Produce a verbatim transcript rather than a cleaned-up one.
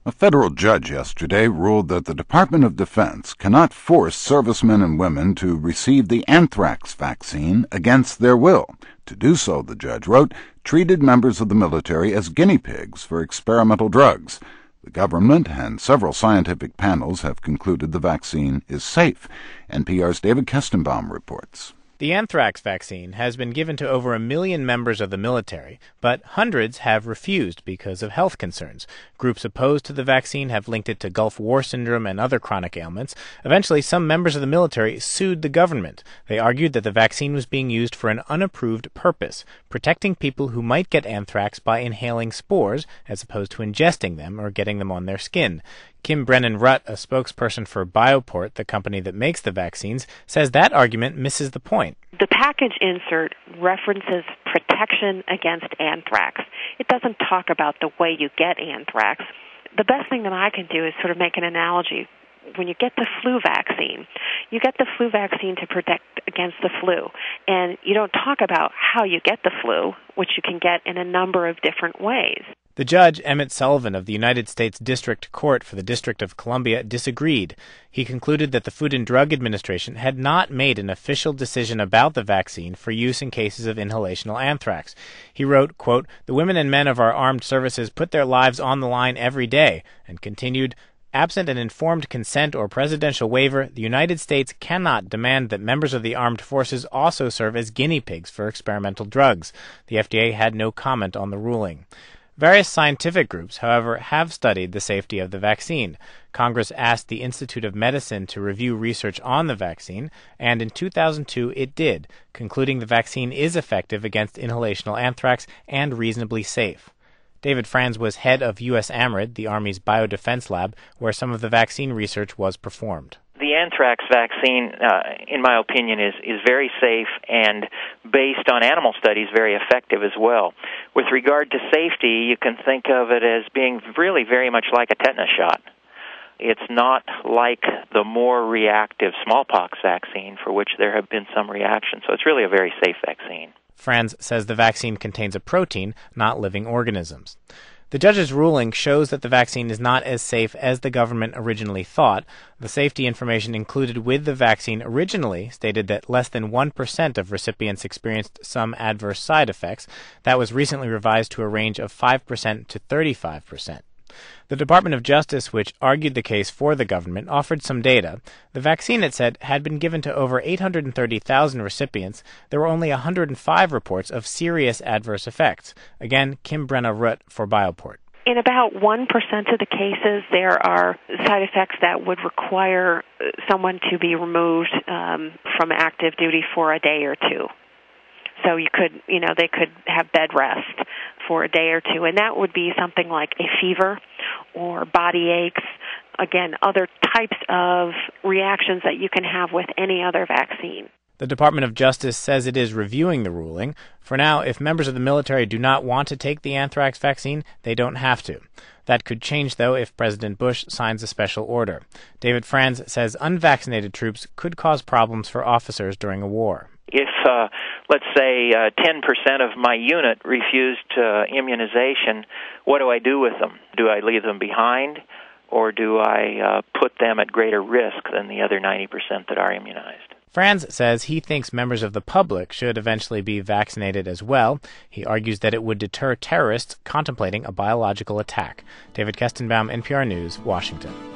A federal judge yesterday ruled that the Department of Defense cannot force servicemen and women to receive the anthrax vaccine against their will. To do so, the judge wrote, treated members of the military as guinea pigs for experimental drugs. The government and several scientific panels have concluded the vaccine is safe. N P R's David Kestenbaum reports. The anthrax vaccine has been given to over a million members of the military, but hundreds have refused because of health concerns. Groups opposed to the vaccine have linked it to Gulf War syndrome and other chronic ailments. Eventually, some members of the military sued the government. They argued that the vaccine was being used for an unapproved purpose, protecting people who might get anthrax by inhaling spores as opposed to ingesting them or getting them on their skin. Kim Brennan-Rutt, a spokesperson for BioPort, the company that makes the vaccines, says that argument misses the point. The package insert references protection against anthrax. It doesn't talk about the way you get anthrax. The best thing that I can do is sort of make an analogy. When you get the flu vaccine, you get the flu vaccine to protect against the flu. And you don't talk about how you get the flu, which you can get in a number of different ways. The judge, Emmett Sullivan of the United States District Court for the District of Columbia, disagreed. He concluded that the Food and Drug Administration had not made an official decision about the vaccine for use in cases of inhalational anthrax. He wrote, quote, "The women and men of our armed services put their lives on the line every day," and continued, "Absent an informed consent or presidential waiver, the United States cannot demand that members of the armed forces also serve as guinea pigs for experimental drugs." The F D A had no comment on the ruling. Various scientific groups, however, have studied the safety of the vaccine. Congress asked the Institute of Medicine to review research on the vaccine, and in two thousand two it did, concluding the vaccine is effective against inhalational anthrax and reasonably safe. David Franz was head of U S AMRID, the Army's biodefense lab, where some of the vaccine research was performed. The anthrax vaccine, uh, in my opinion, is, is very safe and, based on animal studies, very effective as well. With regard to safety, you can think of it as being really very much like a tetanus shot. It's not like the more reactive smallpox vaccine, for which there have been some reactions, so it's really a very safe vaccine. Franz says the vaccine contains a protein, not living organisms. The judge's ruling shows that the vaccine is not as safe as the government originally thought. The safety information included with the vaccine originally stated that less than one percent of recipients experienced some adverse side effects. That was recently revised to a range of five percent to thirty-five percent. The Department of Justice, which argued the case for the government, offered some data. The vaccine, it said, had been given to over eight hundred thirty thousand recipients. There were only one hundred five reports of serious adverse effects. Again, Kim Brennan-Rutt for BioPort. In about one percent of the cases, there are side effects that would require someone to be removed um, from active duty for a day or two. So you could, you know, they could have bed rest for a day or two, and that would be something like a fever or body aches, again, other types of reactions that you can have with any other vaccine. The Department of Justice says it is reviewing the ruling. For now, if members of the military do not want to take the anthrax vaccine, they don't have to. That could change, though, if President Bush signs a special order. David Franz says unvaccinated troops could cause problems for officers during a war. If, uh, let's say, uh, ten percent of my unit refused uh, immunization, what do I do with them? Do I leave them behind, or do I uh, put them at greater risk than the other ninety percent that are immunized? Franz says he thinks members of the public should eventually be vaccinated as well. He argues that it would deter terrorists contemplating a biological attack. David Kestenbaum, N P R News, Washington.